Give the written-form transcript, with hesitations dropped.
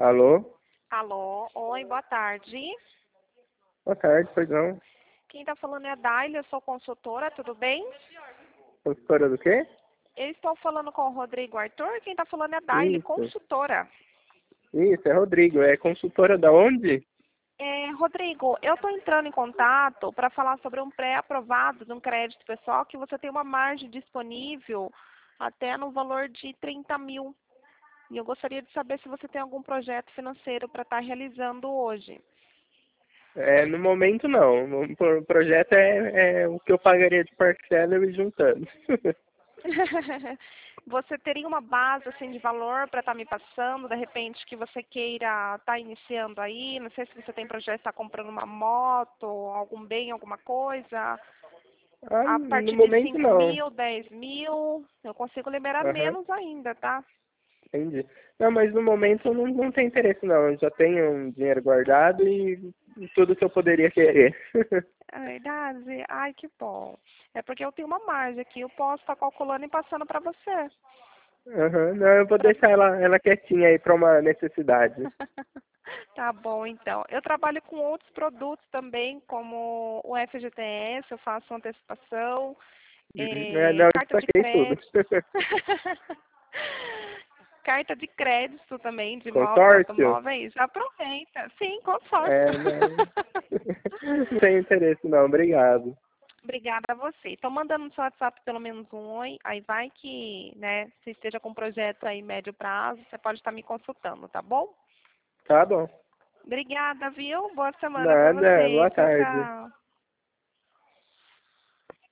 Alô? Alô, oi, boa tarde. Boa tarde, perdão. Quem está falando é a Dália, eu sou consultora, tudo bem? Consultora do quê? Eu estou falando com o Rodrigo Arthur, quem está falando é a Dália, Isso, consultora. isso, é Rodrigo. É consultora da onde? Rodrigo, eu estou entrando em contato para falar sobre um pré-aprovado de um crédito pessoal que você tem uma margem disponível até no valor de 30 mil. E eu gostaria de saber se você tem algum projeto financeiro para estar realizando hoje. No momento não. O projeto é o que eu pagaria de parcela eu ir juntando. Você teria uma base assim de valor para estar me passando, de repente que você queira estar iniciando aí? Não sei se você tem projeto de estar comprando uma moto, algum bem, alguma coisa. A No partir de momento 5 não. mil, 10 mil, eu consigo liberar Aham, menos ainda, tá? entendi. Não, mas no momento não tem interesse não. Eu já tenho um dinheiro guardado e tudo que eu poderia querer. É verdade? Ai, que bom. É porque eu tenho uma margem aqui, eu posso estar calculando e passando para você. Aham, não, eu vou deixar ela quietinha aí para uma necessidade. Tá bom, então. Eu trabalho com outros produtos também, como o FGTS, eu faço antecipação, Não, eu carta de saquei tudo. crédito. Carta de crédito também, de moto, Consórcio? automóvel, é isso. Aproveita. Sim, consórcio. Não. Não tenho interesse não, obrigado. Obrigada a você. Estou mandando no seu WhatsApp pelo menos um oi, aí vai que, né, se esteja com um projeto aí médio prazo, você pode estar me consultando, tá bom? Tá bom. Obrigada, viu? Boa semana para Nada, você. boa Tchau, tarde. tchau.